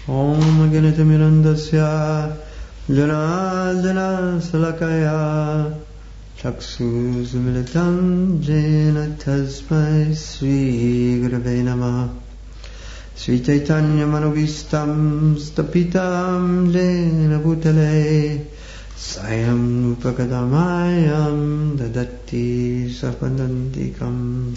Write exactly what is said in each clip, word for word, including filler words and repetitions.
Om Ganitamirandasya Jana Jana Salakaya Chaksu Sumilitam Jena Tasmai Sri Gurave Namaha Sri Chaitanya Manovistam Stapitam Jena Bhutale Sayam Upakadamayam Dadati Sapandantikam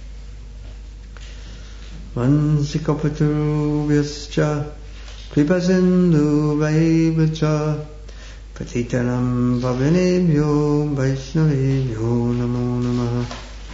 Mansikapaturu Vyascha Kripasindhu Vaibhacha Patitanam Pavanebhyo Vaishnavebhyo Namo Namaha.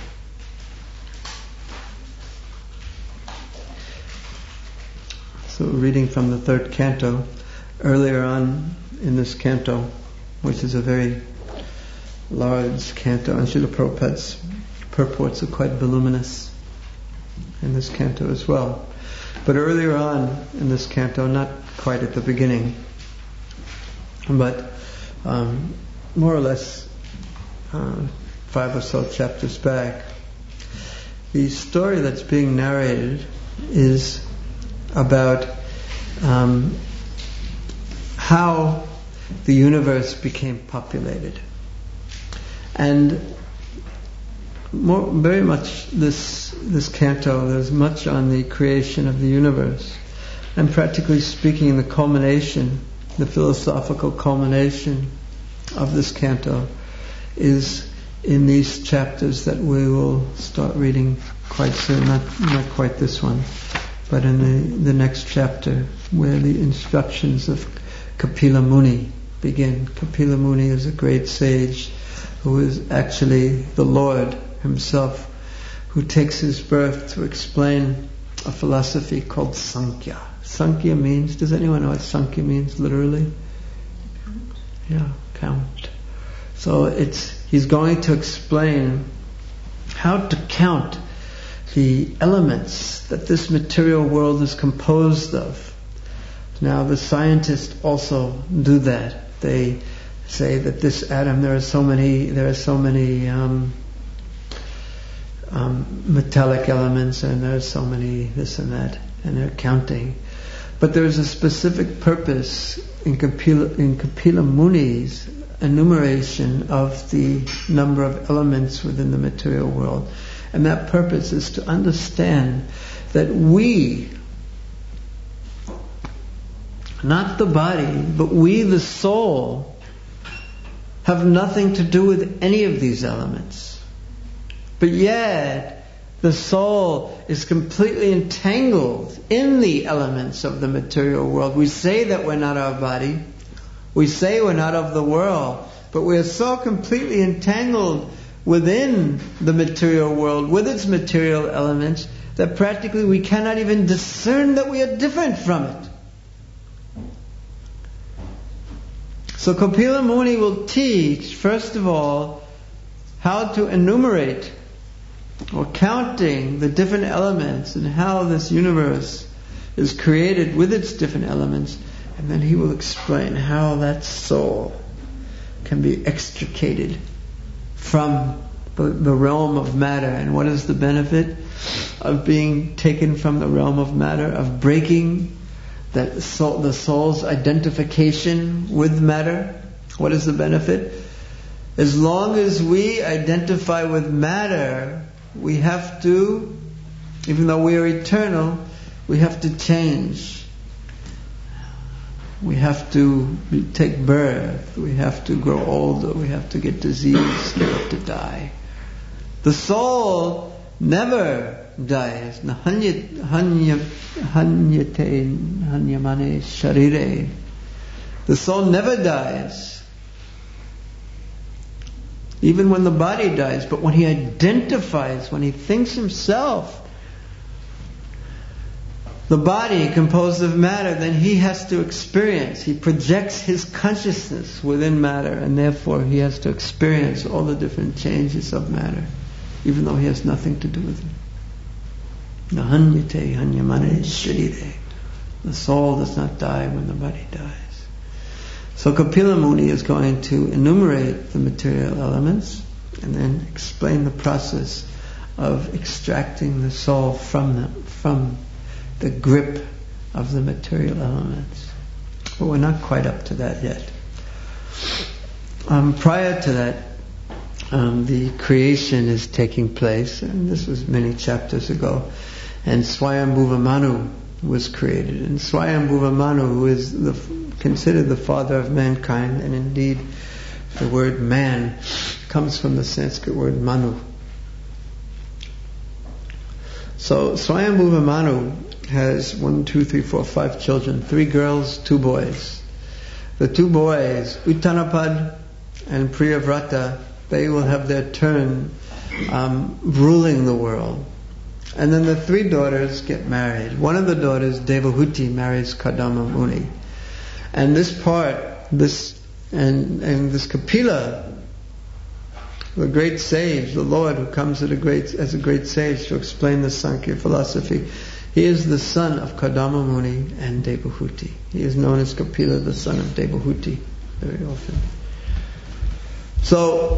So reading from the third canto, earlier on in this canto, which is a very large canto, and Srila Prabhupada's purports are quite voluminous in this canto as well. But earlier on in this canto, not quite at the beginning, but um, more or less uh, five or so chapters back, the story that's being narrated is about um, how the universe became populated. And more, very much this this canto, there's much on the creation of the universe. And practically speaking, the culmination, the philosophical culmination of this canto is in these chapters that we will start reading quite soon. Not not quite this one, but in the, the next chapter, where the instructions of Kapila Muni begin. Kapila Muni is a great sage who is actually the Lord himself, who takes his birth to explain a philosophy called Sankhya. Sankhya means, does anyone know what Sankhya means literally? Yeah, count. So it's he's going to explain how to count the elements that this material world is composed of. Now the scientists also do that. They say that this atom, there are so many, there are so many um, um, metallic elements, and there are so many this and that, and they're counting. But there's a specific purpose in Kapila, in Kapila Muni's enumeration of the number of elements within the material world, and that purpose is to understand that we, not the body, but we, the soul, have nothing to do with any of these elements. But yet, the soul is completely entangled in the elements of the material world. We say that we're not our body, we say we're not of the world, but we're so completely entangled within the material world, with its material elements, that practically we cannot even discern that we are different from it. So Kapila Muni will teach, first of all, how to enumerate or counting the different elements and how this universe is created with its different elements, and then he will explain how that soul can be extricated from the, the realm of matter. And what is the benefit of being taken from the realm of matter, of breaking that soul, the soul's identification with matter? What is the benefit? As long as we identify with matter, we have to, even though we are eternal, we have to change. We have to take birth, we have to grow older, we have to get diseased, we have to die. The soul never dies. Hanyate hanyamane sharire. The soul never dies. Even when the body dies, but when he identifies, when he thinks himself the body composed of matter, then he has to experience. He projects his consciousness within matter, and therefore he has to experience all the different changes of matter, even though he has nothing to do with it. Nahanyate hanyamane sharire. The soul does not die when the body dies. So Kapila Muni is going to enumerate the material elements and then explain the process of extracting the soul from them, from the grip of the material elements. But we're not quite up to that yet. Um, prior to that, um, the creation is taking place, and this was many chapters ago, and Swayambhuva Manu was created. And Swayambhuva Manu, who is the, considered the father of mankind, and indeed the word man comes from the Sanskrit word Manu. So Swayambhuva Manu has one, two, three, four, five children, three girls, two boys. The two boys, Uttanapad and Priyavrata, they will have their turn um, ruling the world. And then the three daughters get married. One of the daughters, Devahuti, marries Kadama Muni. And this part, this and and this Kapila, the great sage, the Lord who comes as a great as a great sage to explain the Sankhya philosophy, he is the son of Kadama Muni and Devahuti. He is known as Kapila, the son of Devahuti, very often. So,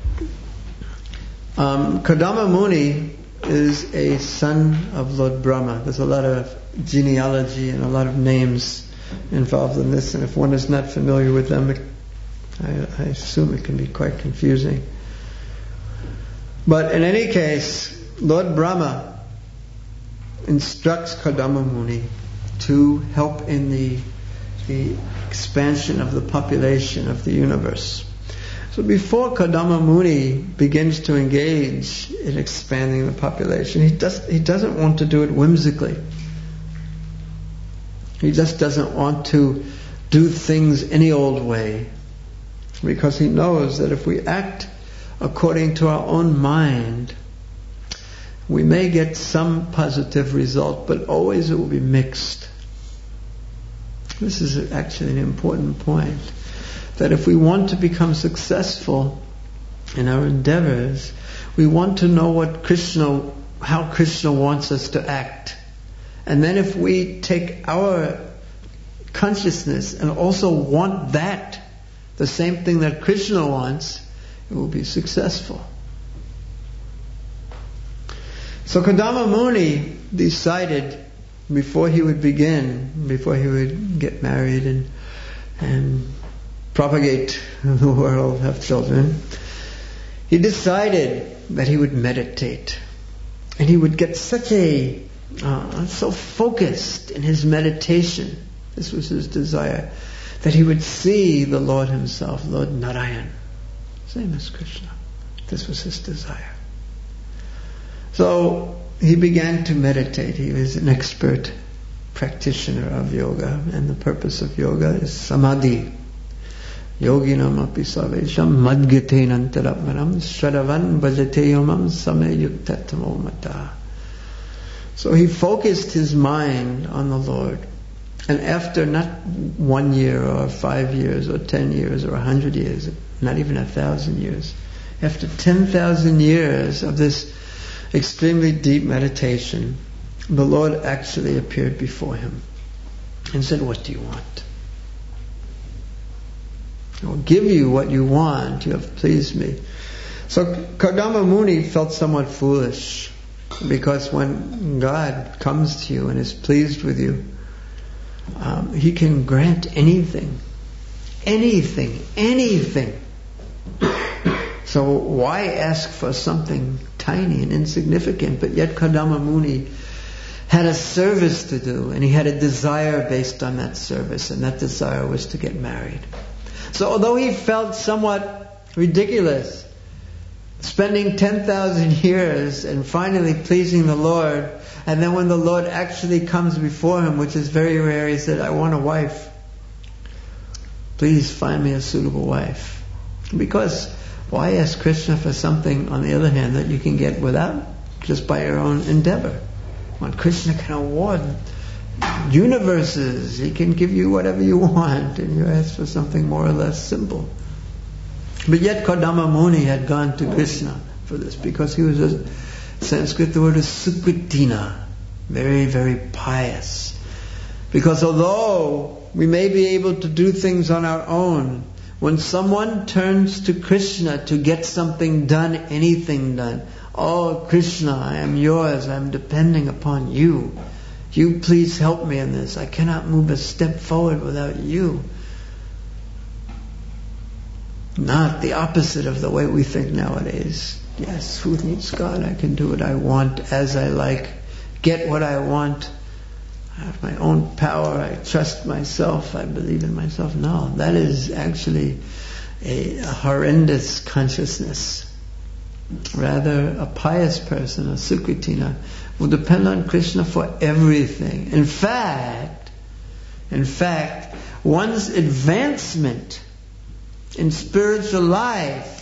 um, Kadama Muni is a son of Lord Brahma. There's a lot of genealogy and a lot of names involved in this, and if one is not familiar with them, it, I, I assume it can be quite confusing. But in any case, Lord Brahma instructs Kadama Muni to help in the, the expansion of the population of the universe. So before Kadama Muni begins to engage in expanding the population, he does he doesn't want to do it whimsically. He just doesn't want to do things any old way, because he knows that if we act according to our own mind, we may get some positive result, but always it will be mixed. This is actually an important point. That if we want to become successful in our endeavors, we want to know what Krishna, how Krishna wants us to act. And then if we take our consciousness and also want that, the same thing that Krishna wants, it will be successful. So Kadama Muni decided before he would begin, before he would get married and and propagate the world, have children, he decided that he would meditate. And he would get such a, uh, so focused in his meditation, this was his desire, that he would see the Lord himself, Lord Narayan, same as Krishna. This was his desire. So he began to meditate. He was an expert practitioner of yoga, and the purpose of yoga is samadhi. Yoginam api sarvesham madgate nantarapmanam shradavan bhajate yomam samyuktatamo mata. So he focused his mind on the Lord. And after not one year or five years or ten years or a hundred years, not even a thousand years, after ten thousand years of this extremely deep meditation, the Lord actually appeared before him and said, "What do you want? I will give you what you want. You have pleased me." So Kadama Muni felt somewhat foolish, because when God comes to you and is pleased with you, um, He can grant anything, anything, anything. So why ask for something tiny and insignificant? But yet Kadama Muni had a service to do, and he had a desire based on that service, and that desire was to get married. So although he felt somewhat ridiculous, spending ten thousand years and finally pleasing the Lord, and then when the Lord actually comes before him, which is very rare, he said, "I want a wife. Please find me a suitable wife." Because why ask Krishna for something, on the other hand, that you can get without, just by your own endeavor? When Krishna can award universes, He can give you whatever you want, and you ask for something more or less simple. But yet Kadama Muni had gone to Krishna for this, because he was a Sanskrit, the word is sukritina, very, very pious. Because although we may be able to do things on our own, when someone turns to Krishna to get something done, anything done, "Oh Krishna, I am yours, I am depending upon you," You please help me in this. I cannot move a step forward without you. Not the opposite of the way we think nowadays. Yes, who needs God? I can do what I want as I like, get what I want. I have my own power. I trust myself. I believe in myself. No, that is actually a, a horrendous consciousness. Rather, a pious person, a Sukritina, will depend on Krishna for everything. In fact, in fact, one's advancement in spiritual life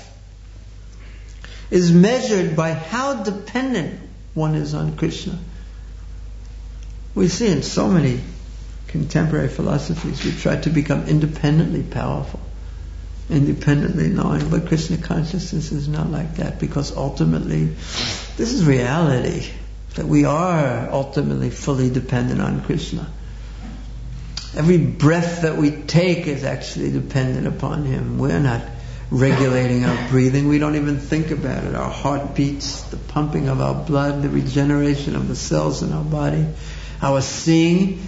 is measured by how dependent one is on Krishna. We see in so many contemporary philosophies we try to become independently powerful, independently knowing, but Krishna consciousness is not like that, because ultimately this is reality, that we are ultimately fully dependent on Krishna. Every breath that we take is actually dependent upon Him. We're not regulating our breathing. We don't even think about it. Our heartbeats, the pumping of our blood, the regeneration of the cells in our body, our seeing.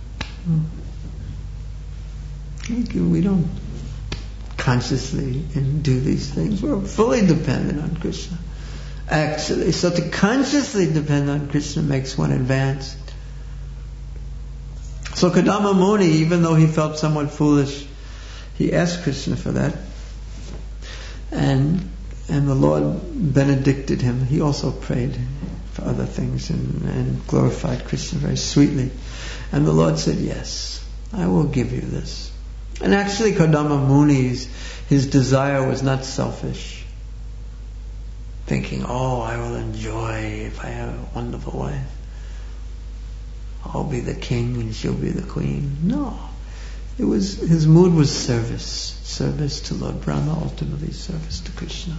We don't consciously do these things. We're fully dependent on Krishna, actually. So to consciously depend on Krishna makes one advance. So Kadama Muni, even though he felt somewhat foolish, he asked Krishna for that. And and the Lord benedicted him. He also prayed for other things and, and glorified Krishna very sweetly. And the Lord said, yes, I will give you this. And actually Kadama Muni's, his desire was not selfish. Thinking, oh, I will enjoy if I have a wonderful wife. I'll be the king and she'll be the queen. No. It was, his mood was service. Service to Lord Brahma, ultimately service to Krishna.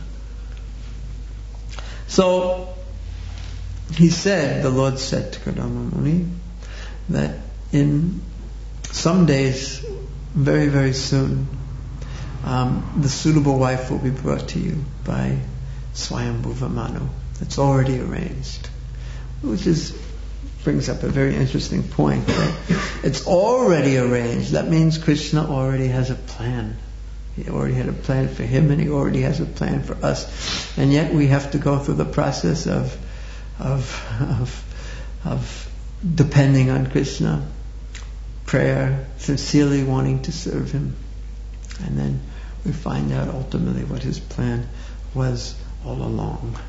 So, he said, the Lord said to Kadama Muni, that in some days, very, very soon, um, the suitable wife will be brought to you by Swayambhuva Manu. It's already arranged. Which is brings up a very interesting point. Right? It's already arranged. That means Krishna already has a plan. He already had a plan for him, and he already has a plan for us. And yet we have to go through the process of of of, of depending on Krishna, prayer, sincerely wanting to serve him, and then we find out ultimately what his plan was all along.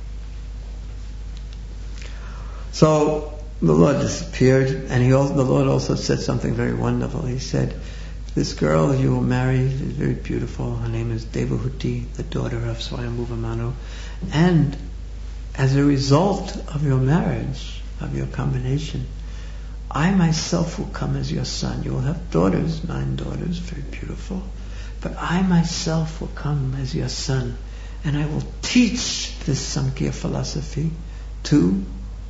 So the Lord disappeared, and he also, the Lord also said something very wonderful. He said, this girl you will marry is very beautiful. Her name is Devahuti, the daughter of Swayambhuva Manu. And as a result of your marriage, of your combination, I myself will come as your son. You will have daughters, nine daughters, very beautiful. But I myself will come as your son, and I will teach this Samkhya philosophy to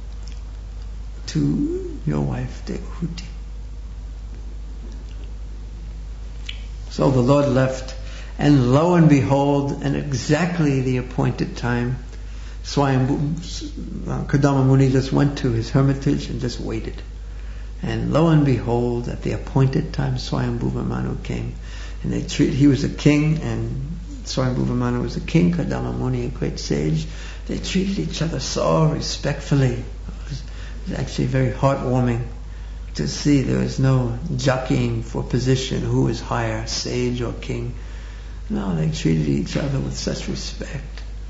to your wife Devahuti. So the Lord left, and lo and behold, at exactly the appointed time, Swayambhu, uh, Kadama Muni just went to his hermitage and just waited. And lo and behold, at the appointed time, Swayambhuva Manu came, and they treat. He was a king, and Swayambhuva Manu was a king. Kadama Muni, a great sage. They treated each other so respectfully. It was, it was actually very heartwarming to see there was no jockeying for position, who was higher, sage or king. No, they treated each other with such respect.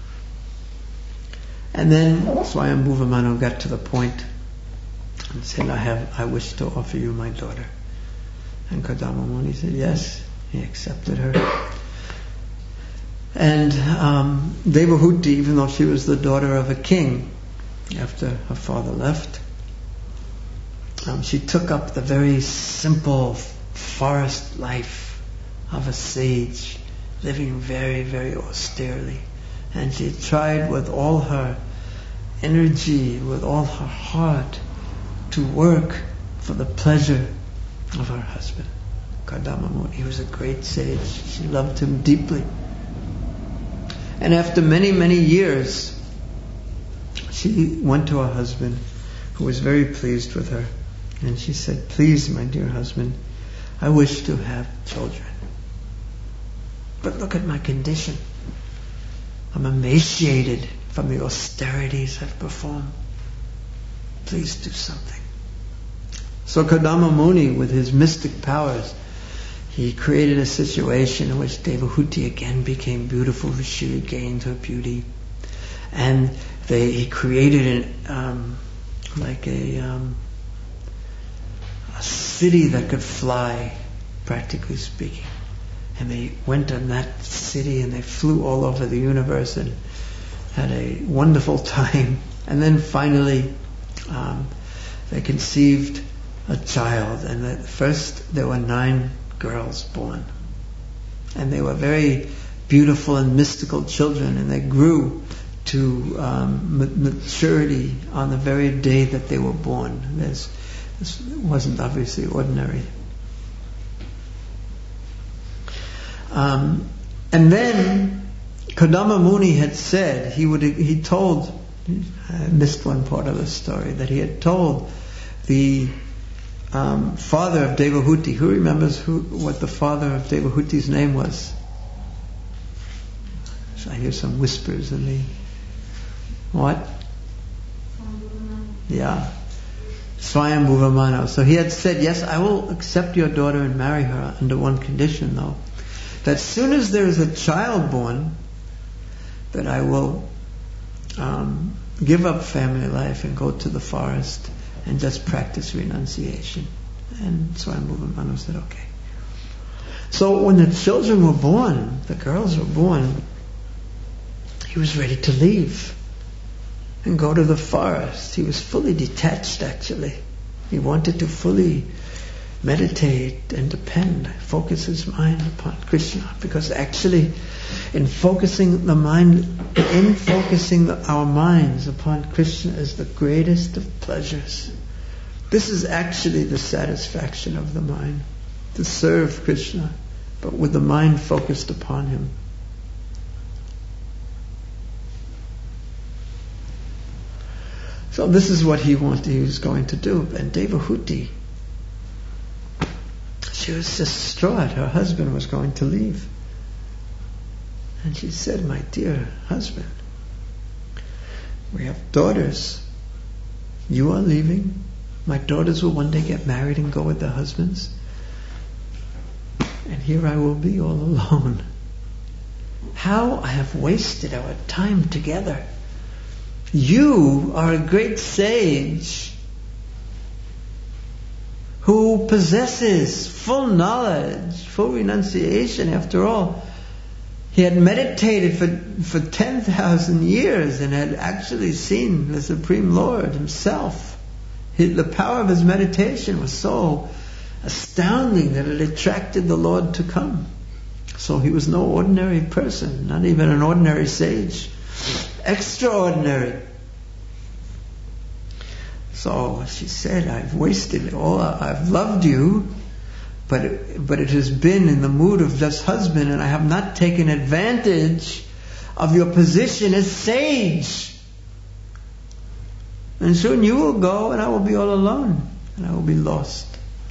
And then Swayambhuva Manu got to the point and said, I have, I wish to offer you my daughter. And Kadama Muni said, yes. He accepted her. And um, Devahuti, even though she was the daughter of a king, after her father left, um, she took up the very simple forest life of a sage, living very, very austerely. And she tried with all her energy, with all her heart, to work for the pleasure of her husband, Kadama Muni. He was a great sage. She loved him deeply. And after many, many years, she went to her husband, who was very pleased with her, And she said, please, my dear husband, I wish to have children. But look at my condition. I'm emaciated from the austerities I've performed. Please do something. So Kardama Muni, with his mystic powers, he created a situation in which Devahuti again became beautiful. She regained her beauty. And they, he created an, um, like a, um, a city that could fly, practically speaking. And they went on that city and they flew all over the universe and had a wonderful time. And then finally um, they conceived a child. And at first there were nine girls born. And they were very beautiful and mystical children, and they grew to um, maturity on the very day that they were born. There's, this wasn't obviously ordinary. Um, and then Kardama Muni had said, he would he told, I missed one part of the story, that he had told the um, father of Devahuti. Who remembers who what the father of Devahuti's name was? So I hear some whispers in the... What? Yeah. Swayambhuva Mano. So he had said, yes, I will accept your daughter and marry her under one condition though. That as soon as there is a child born, that I will um, give up family life and go to the forest and just practice renunciation. And Swayambhuva Mano said, okay. So when the children were born, the girls were born, he was ready to leave and go to the forest. He was fully detached actually. He wanted to fully meditate and depend, focus his mind upon Krishna, because actually in focusing the mind, in focusing the, our minds upon Krishna is the greatest of pleasures. This is actually the satisfaction of the mind, to serve Krishna, but with the mind focused upon him. So this is what he wanted, he was going to do. And Devahuti, she was distraught. Her husband was going to leave. And she said, my dear husband, we have daughters. You are leaving. My daughters will one day get married and go with their husbands. And here I will be all alone. How I have wasted our time together. You are a great sage who possesses full knowledge, full renunciation. After all, he had meditated for, for ten thousand years and had actually seen the Supreme Lord himself. He, the power of his meditation was so astounding that it attracted the Lord to come. So he was no ordinary person, not even an ordinary sage. Extraordinary. So she said, I've wasted it all. I've loved you, but it, but it has been in the mood of just husband, and I have not taken advantage of your position as sage. And soon you will go and I will be all alone and I will be lost.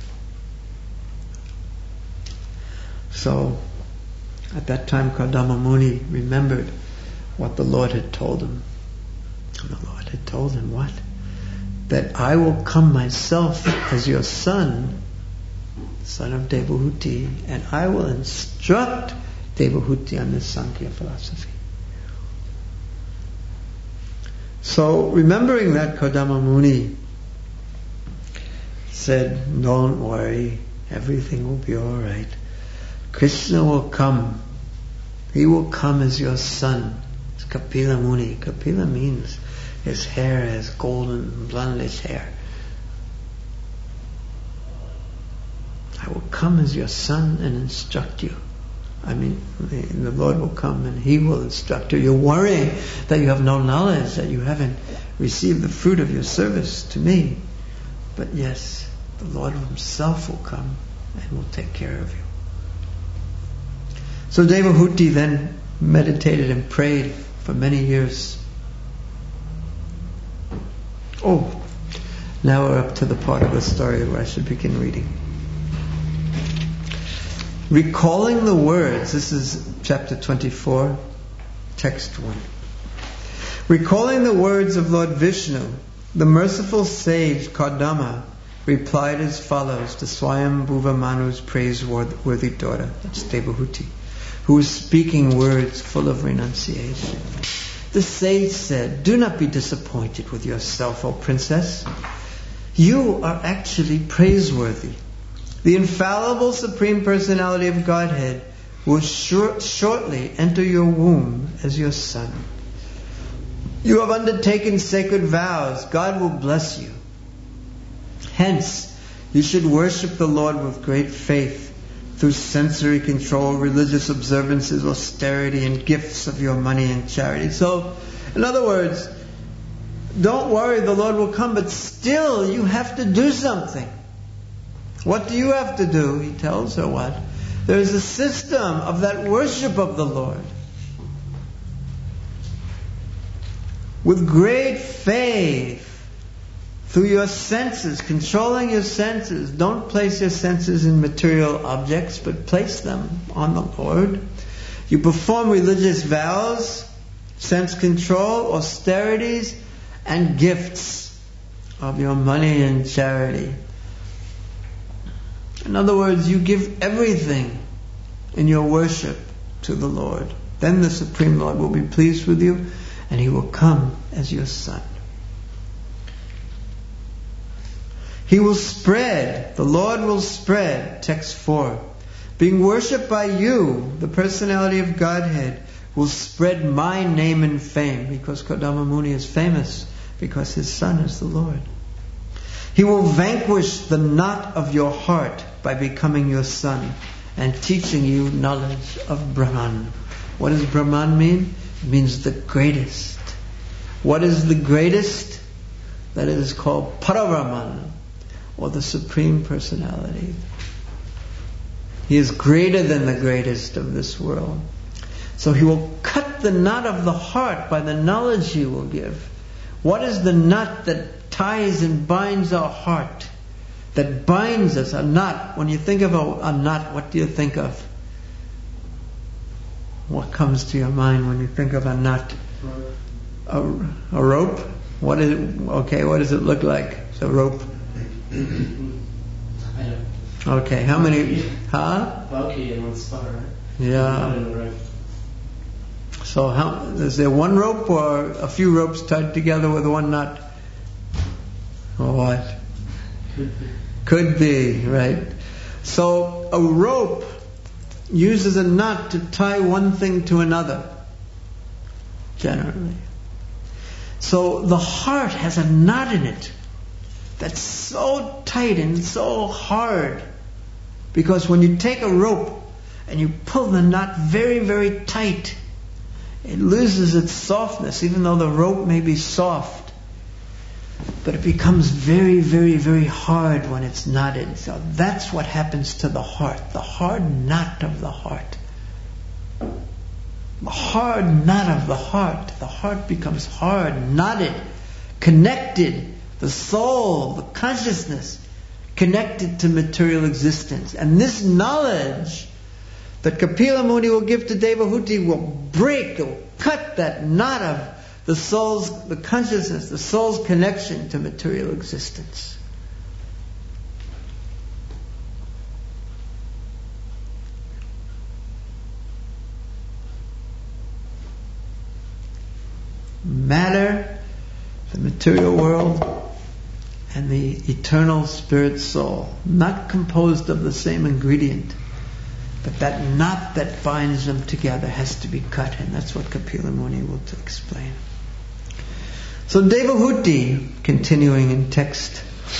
So at that time Kardama Muni remembered what the Lord had told him. And the Lord had told him what? That I will come myself as your son, son of Devahuti, and I will instruct Devahuti on this Sankhya philosophy. So remembering that, Kardama Muni said, don't worry, everything will be all right. Krishna will come. He will come as your son. It's Kapila Muni. Kapila means his hair has golden, blondish hair. I will come as your son and instruct you. I mean, the, the Lord will come and He will instruct you. You're worrying that you have no knowledge, that you haven't received the fruit of your service to me. But yes, the Lord Himself will come and will take care of you. So Devahuti then meditated and prayed for many years. Oh, Now we're up to the part of the story where I should begin reading. Recalling the words, this is chapter twenty-four, text one. Recalling the words of Lord Vishnu, the merciful sage Kardama replied as follows to Swayambhuva Manu's praiseworthy daughter, that's Devahuti, who was speaking words full of renunciation. The sage said, "Do not be disappointed with yourself, O princess. You are actually praiseworthy. The infallible Supreme Personality of Godhead will shor- shortly enter your womb as your son. You have undertaken sacred vows. God will bless you. Hence, you should worship the Lord with great faith through sensory control, religious observances, austerity, and gifts of your money and charity." So, in other words, don't worry, the Lord will come, but still you have to do something. What do you have to do? He tells her what? There is a system of that worship of the Lord. With great faith, through your senses, controlling your senses. Don't place your senses in material objects, but place them on the Lord. You perform religious vows, sense control, austerities, and gifts of your money and charity. In other words, you give everything in your worship to the Lord. Then the Supreme Lord will be pleased with you, and He will come as your son. He will spread, the Lord will spread, text four. Being worshipped by you, the personality of Godhead, will spread my name and fame, because Kardama Muni is famous, because his son is the Lord. He will vanquish the knot of your heart by becoming your son and teaching you knowledge of Brahman. What does Brahman mean? It means the greatest. What is the greatest? That is called Parabrahman, or the Supreme Personality. He is greater than the greatest of this world. So He will cut the knot of the heart by the knowledge He will give. What is the knot that ties and binds our heart? That binds us, a knot. When you think of a, a knot, what do you think of? What comes to your mind when you think of a knot? A, a rope? What is it? Okay, what does it look like? It's a rope. Okay, how many? Huh? Bulky in one spot, right? Yeah. So, how is there one rope or a few ropes tied together with one knot? Or what? Could be. Could be, right? So, a rope uses a knot to tie one thing to another, generally. So, the heart has a knot in it that's so tight and so hard, because when you take a rope and you pull the knot very, very tight, it loses its softness, even though the rope may be soft. But it becomes very, very, very hard when it's knotted. So that's what happens to the heart. The hard knot of the heart. The hard knot of the heart. The heart becomes hard, knotted, connected. The soul, the consciousness, connected to material existence. And this knowledge that Kapila Muni will give to Devahuti will break, it will cut that knot of the soul's, the consciousness, the soul's connection to material existence. Matter, the material world, and the eternal spirit soul, not composed of the same ingredient, but that knot that binds them together has to be cut, and that's what Kapila Muni will to explain. So Devahuti, continuing in text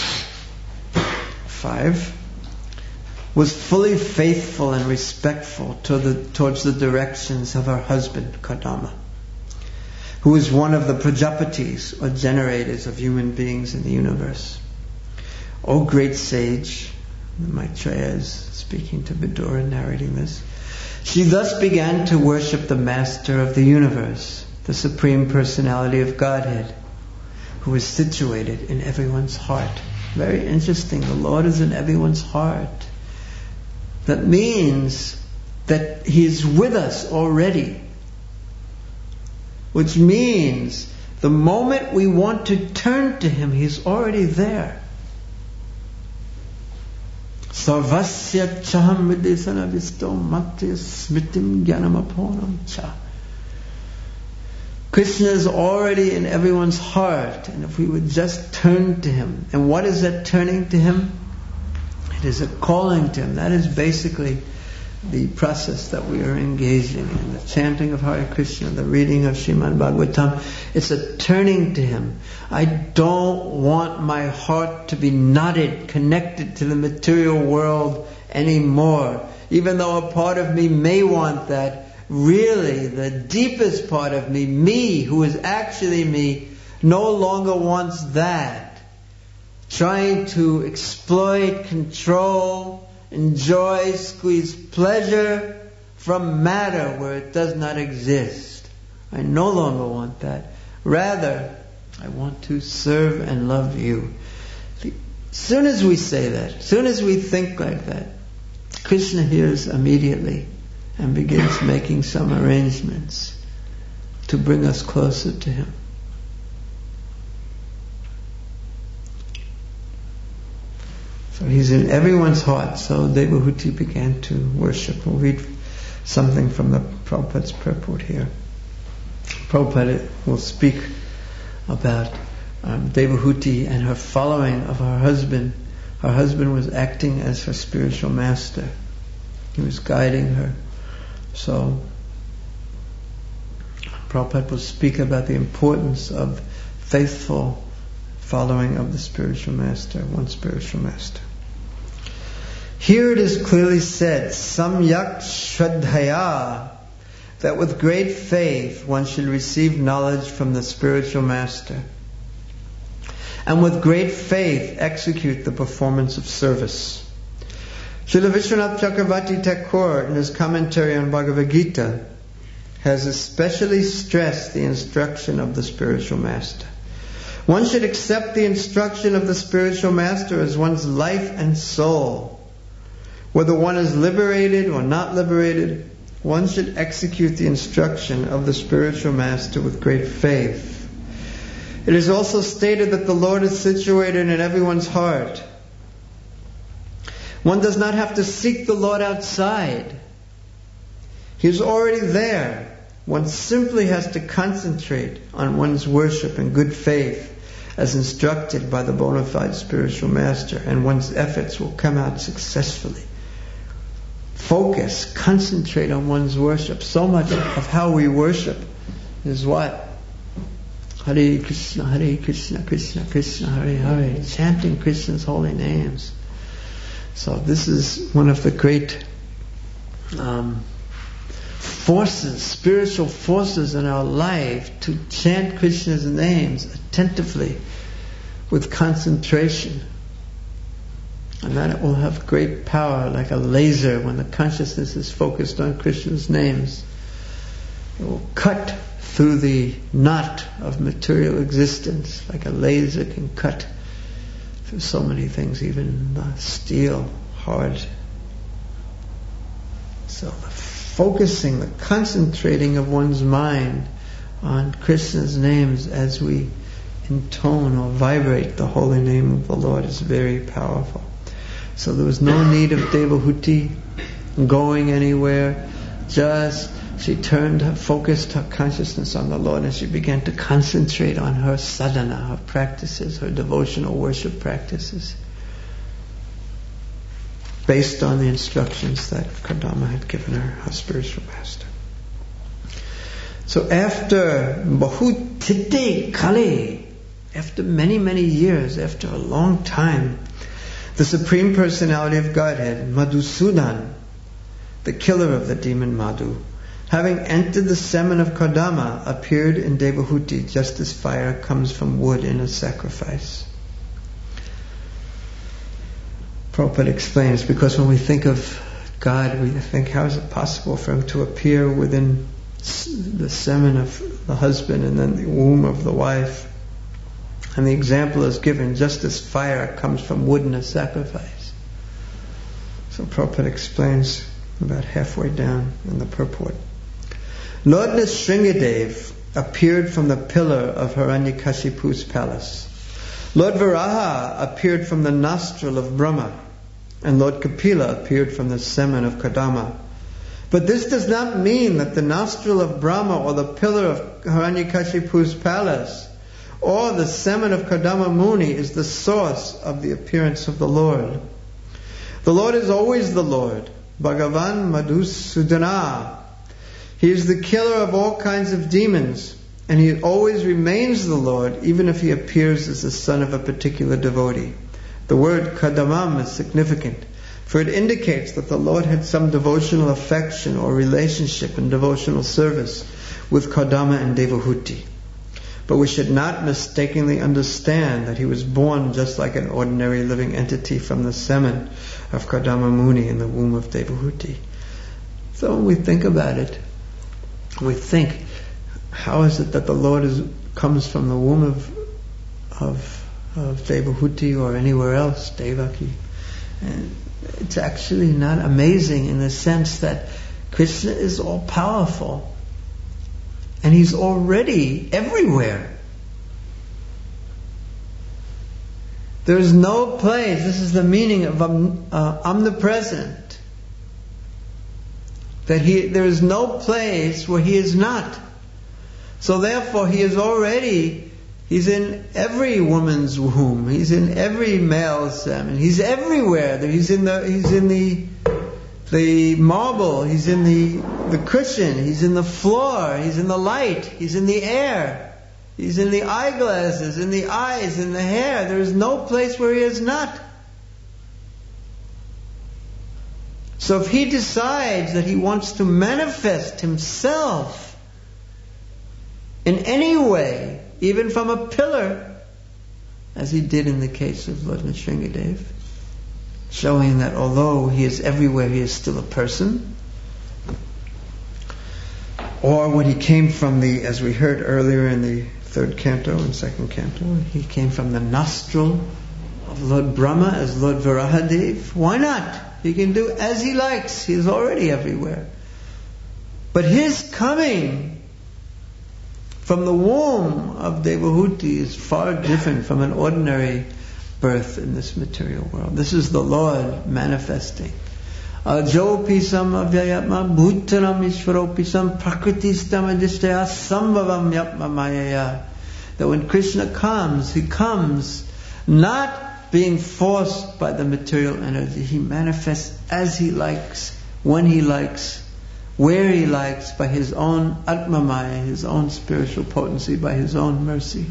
five, was fully faithful and respectful to the, towards the directions of her husband Kardama, who is one of the Prajapatis, or generators of human beings in the universe. O great sage, Maitreya is speaking to Vidura, narrating this. She thus began to worship the Master of the universe, the Supreme Personality of Godhead, who is situated in everyone's heart. Very interesting. The Lord is in everyone's heart. That means that He is with us already. Which means the moment we want to turn to Him, He's already there. Sarvasya chaham videsana visto matya smitim jnanamaponam cha. Krishna is already in everyone's heart, and if we would just turn to Him. And what is that turning to Him? It is a calling to Him. That is basically the process that we are engaging in. The chanting of Hare Krishna, the reading of Srimad Bhagavatam. It's a turning to Him. I don't want my heart to be knotted, connected to the material world anymore. Even though a part of me may want that, really, the deepest part of me, me, who is actually me, no longer wants that. Trying to exploit, control, enjoy, squeeze pleasure from matter where it does not exist. I no longer want that. Rather, I want to serve and love you. As soon as we say that, as soon as we think like that, Krishna hears immediately and begins making some arrangements to bring us closer to Him. So He's in everyone's heart. So Devahuti began to worship. We'll read something from the Prabhupada's purport here. Prabhupada will speak about um, Devahuti and her following of her husband. Her husband was acting as her spiritual master. He was guiding her. So Prabhupada will speak about the importance of faithful following of the spiritual master, one spiritual master. Here it is clearly said, Samyak Shraddhaya, that with great faith one should receive knowledge from the spiritual master, and with great faith execute the performance of service. Srila Vishwanath Chakravarti Thakur, in his commentary on Bhagavad Gita, has especially stressed the instruction of the spiritual master. One should accept the instruction of the spiritual master as one's life and soul. Whether one is liberated or not liberated, one should execute the instruction of the spiritual master with great faith. It is also stated that the Lord is situated in everyone's heart. One does not have to seek the Lord outside. He is already there. One simply has to concentrate on one's worship and good faith as instructed by the bona fide spiritual master, and one's efforts will come out successfully. Focus, concentrate on one's worship. So much of how we worship is what? Hare Krishna, Hare Krishna, Krishna Krishna, Hare Hare. Chanting Krishna's holy names. So this is one of the great um, forces, spiritual forces in our life, to chant Krishna's names attentively with concentration. And that it will have great power, like a laser. When the consciousness is focused on Krishna's names, it will cut through the knot of material existence, like a laser can cut through so many things, even the steel, hard. So the focusing, the concentrating of one's mind on Krishna's names as we intone or vibrate the holy name of the Lord is very powerful. So there was no need of Devahuti going anywhere. Just she turned her, focused her consciousness on the Lord, and she began to concentrate on her sadhana, her practices, her devotional worship practices, based on the instructions that Kardama had given her, her spiritual master. So after Bahutite Kale, after many, many years, after a long time, the Supreme Personality of Godhead, Madhusudan, the killer of the demon Madhu, having entered the semen of Kardama, appeared in Devahuti just as fire comes from wood in a sacrifice. Prabhupada explains, because when we think of God, we think, how is it possible for Him to appear within the semen of the husband and then the womb of the wife? And the example is given just as fire comes from wood in a sacrifice. So Prabhupada explains about halfway down in the purport. Lord Nrsingadev appeared from the pillar of Hiranyakashipu's palace. Lord Varaha appeared from the nostril of Brahma, and Lord Kapila appeared from the semen of Kadama. But this does not mean that the nostril of Brahma or the pillar of Hiranyakashipu's palace or the semen of Kadama Muni is the source of the appearance of the Lord. The Lord is always the Lord, Bhagavan Madhusudana. He is the killer of all kinds of demons, and He always remains the Lord, even if He appears as the son of a particular devotee. The word Kadamam is significant, for it indicates that the Lord had some devotional affection or relationship and devotional service with Kadama and Devahuti. But we should not mistakenly understand that He was born just like an ordinary living entity from the semen of Kadama Muni in the womb of Devahuti. So when we think about it, we think, how is it that the Lord is, comes from the womb of, of, of Devahuti or anywhere else, Devaki? And it's actually not amazing in the sense that Krishna is all powerful and He's already everywhere. There is no place, this is the meaning of um, uh, omnipresent, that he, there is no place where He is not. So therefore He is already, He's in every woman's womb, He's in every male's semen, He's everywhere. He's in the He's in the the marble, He's in the the cushion, He's in the floor, He's in the light, He's in the air, He's in the eyeglasses, in the eyes, in the hair. There is no place where He is not. So if He decides that He wants to manifest Himself in any way, even from a pillar, as He did in the case of Lord Nrsingadev, showing that although He is everywhere, He is still a person. Or when He came from the, as we heard earlier in the third canto and second canto, He came from the nostril of Lord Brahma as Lord Varahadev. Why not? He can do as He likes. He is already everywhere. But His coming from the womb of Devahuti is far different from an ordinary birth in this material world. This is the Lord manifesting. Ajopisam avyayatma bhutaram ishvaropisam prakritistam adishtaya sambhavam yapma mayaya. That when Krishna comes, He comes not being forced by the material energy. He manifests as He likes, when He likes, where He likes, by His own Atmamaya, His own spiritual potency, by His own mercy.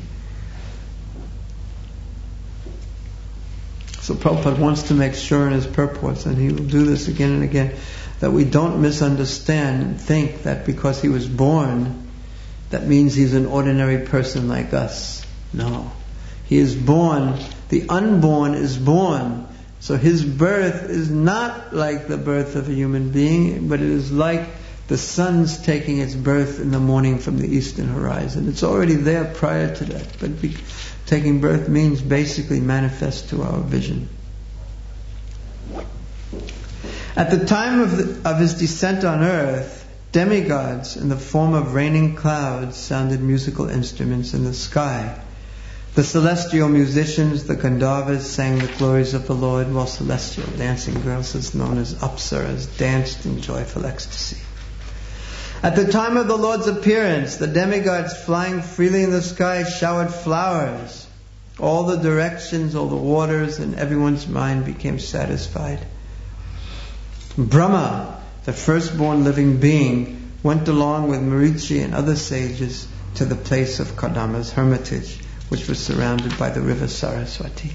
So Prabhupada wants to make sure in his purports, and he will do this again and again, that we don't misunderstand and think that because He was born, that means He's an ordinary person like us. No. He is born, the unborn is born. So His birth is not like the birth of a human being, but it is like the sun's taking its birth in the morning from the eastern horizon. It's already there prior to that, but be- taking birth means basically manifest to our vision. At the time of, the, of His descent on earth, demigods in the form of raining clouds sounded musical instruments in the sky. The celestial musicians, the Gandharvas, sang the glories of the Lord, while celestial dancing girls, as known as Apsaras, danced in joyful ecstasy. At the time of the Lord's appearance, the demigods flying freely in the sky showered flowers. All the directions, all the waters, and everyone's mind became satisfied. Brahma, the firstborn living being, went along with Marichi and other sages to the place of Kadama's hermitage, which was surrounded by the river Saraswati.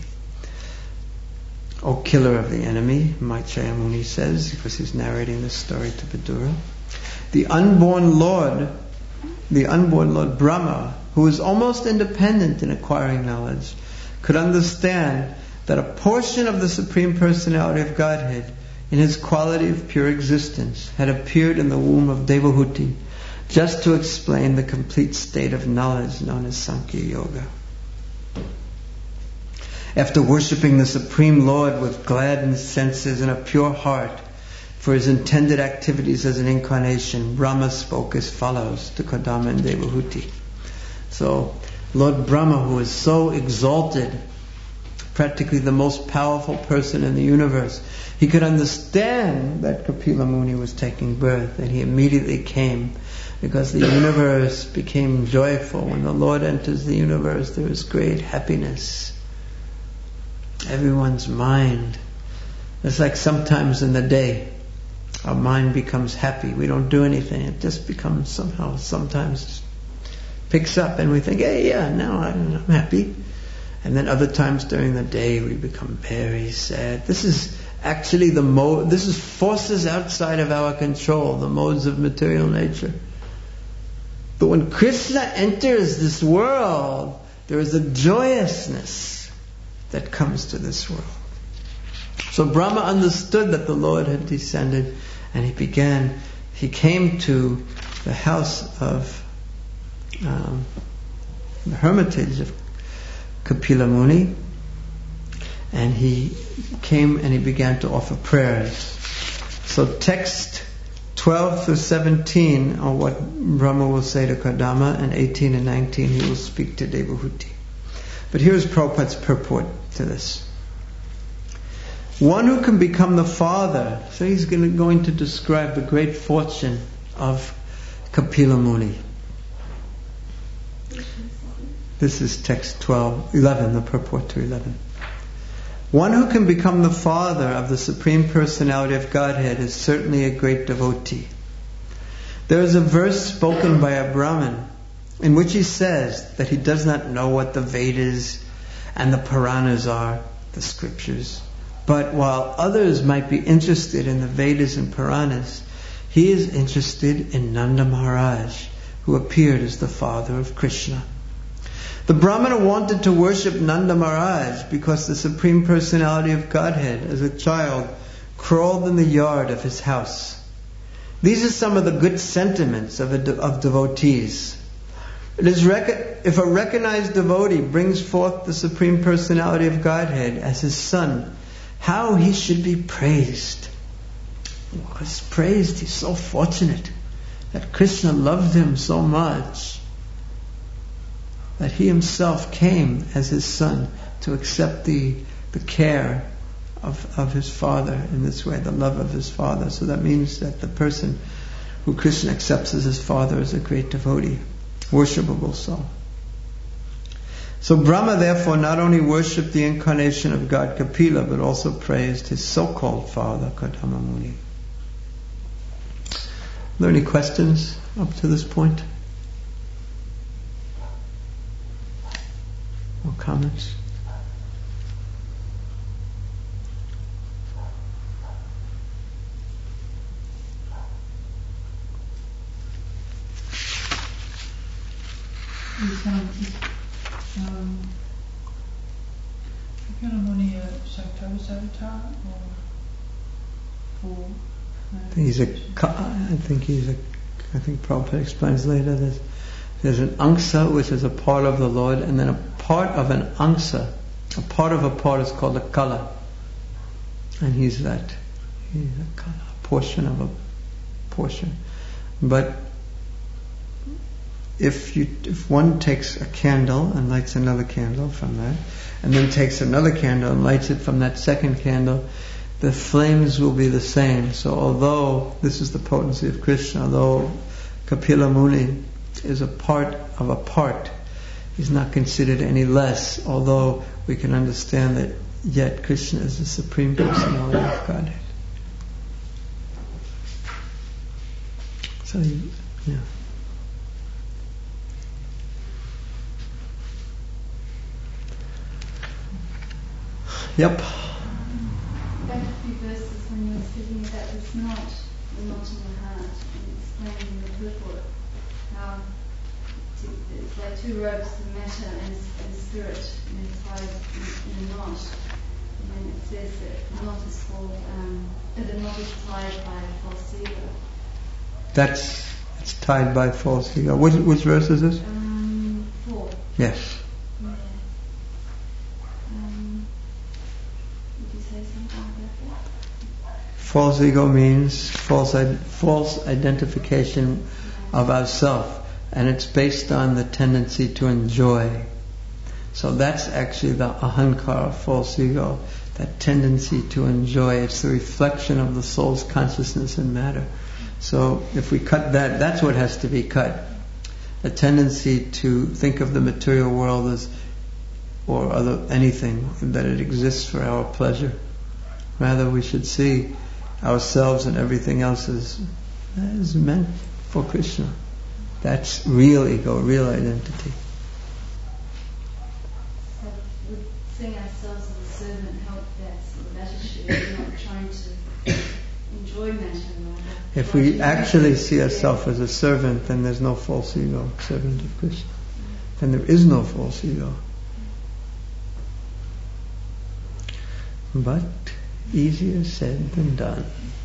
O killer of the enemy, Maitreya Muni says, because he's narrating this story to Vidura. The unborn Lord, the unborn Lord Brahma, who is almost independent in acquiring knowledge, could understand that a portion of the Supreme Personality of Godhead, in His quality of pure existence, had appeared in the womb of Devahuti, just to explain the complete state of knowledge known as Sankhya Yoga. After worshipping the Supreme Lord with gladdened senses and a pure heart for his intended activities as an incarnation, Brahma spoke as follows to Kadama and Devahuti. So, Lord Brahma, who is so exalted, practically the most powerful person in the universe, he could understand that Kapila Muni was taking birth, and he immediately came, because the universe became joyful. When the Lord enters the universe, there is great happiness. Everyone's mind. It's like sometimes in the day, our mind becomes happy. We don't do anything. It just becomes somehow, sometimes picks up and we think, hey, yeah, now I'm happy. And then other times during the day we become very sad. This is actually the mode, this is forces outside of our control, the modes of material nature. But when Krishna enters this world, there is a joyousness that comes to this world. So Brahma understood that the Lord had descended, and he began, he came to the house of um, the hermitage of Kapila Muni, and he came and he began to offer prayers. So text twelve through seventeen are what Brahma will say to Kadama, and eighteen and nineteen he will speak to Devahuti. But here's Prabhupada's purport to this. One who can become the father, so he's going to, going to describe the great fortune of Kapila Muni. This is text twelve, eleven, the purport to eleven. One who can become the father of the Supreme Personality of Godhead is certainly a great devotee. There is a verse spoken by a Brahmin in which he says that he does not know what the Vedas and the Puranas are, the scriptures. But while others might be interested in the Vedas and Puranas, he is interested in Nanda Maharaj, who appeared as the father of Krishna. The Brahmana wanted to worship Nanda Maharaj because the Supreme Personality of Godhead, as a child, crawled in the yard of his house. These are some of the good sentiments of, a de- of devotees. It is rec- if a recognized devotee brings forth the Supreme Personality of Godhead as his son, how he should be praised. Because praised, he's so fortunate that Krishna loved him so much that he himself came as his son to accept the the care of, of his father in this way, the love of his father. So that means that the person who Krishna accepts as his father is a great devotee, worshipable soul. So Brahma therefore not only worshipped the incarnation of God Kapila, but also praised his so-called father, Kadama Muni. Are there any questions up to this point? Or comments? Um, Kapila Muni a Shakta's avatar or for? I think he's a. I think he's a. I think Prabhupada explains later that there's an angsa which is a part of the Lord, and then a part of an angsa, a part of a part is called a kala, and he's that. He's a kala, a portion of a portion. But if you, if one takes a candle and lights another candle from that, and then takes another candle and lights it from that second candle, the flames will be the same. So although this is the potency of Krishna, although Kapila Muni is a part of a part, he's not considered any less, although we can understand that yet Krishna is the Supreme Personality of Godhead. So, yeah. Yep. Back a few verses when you were speaking about this knot, the knot in the heart, and explaining the purport, how to, it's like two ropes, the matter and, and spirit, and they're tied in, in a knot. And then it says that the knot is called, um, the knot is tied by a false ego. That's it's tied by false ego. Which, which verse is this? Um, four. Yes. Yeah. Um, False ego means false false identification of ourself, and it's based on the tendency to enjoy. So that's actually the ahankara, false ego, that tendency to enjoy. It's the reflection of the soul's consciousness and matter. So if we cut that, that's what has to be cut. A tendency to think of the material world as, or other anything, that it exists for our pleasure. Rather, we should see ourselves and everything else as, as meant for Krishna. That's real ego, real identity. So would seeing ourselves as a servant help that sort of attitude? We're not trying to enjoy matter, rather. If we actually see ourselves as a servant, then there's no false ego, servant of Krishna. Then there is no false ego. But easier said than done.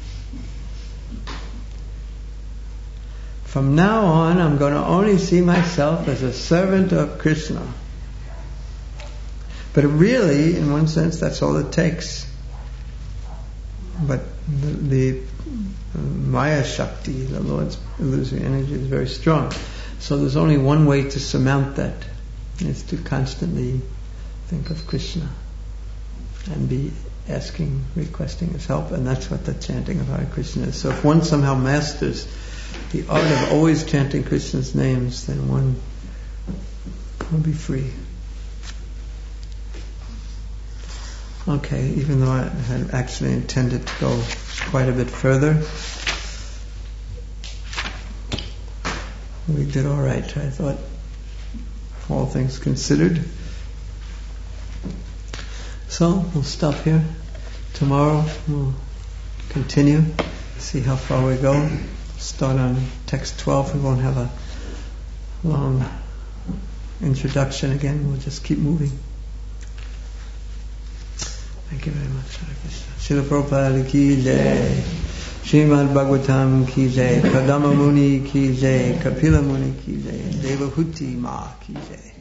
From now on, I'm going to only see myself as a servant of Krishna. But really, in one sense, that's all it takes. But the, the uh, Maya Shakti, the Lord's illusory energy, is very strong. So there's only one way to surmount that. It's to constantly think of Krishna and be asking, requesting His help, and that's what the chanting of Hare Krishna is. So if one somehow masters the art of always chanting Krishna's names, then one will be free. Okay, even though I had actually intended to go quite a bit further, we did all right, I thought, all things considered. So we'll stop here. Tomorrow we'll continue, see how far we go. Start on text twelve. We won't have a long introduction again. We'll just keep moving. Thank you very much. Hare Krishna. Srila Prabhupada ki jai. Srimad Bhagavatam ki jai. Kadama Muni ki jai. Kapila Muni ki jai. Devahuti Ma ki jai.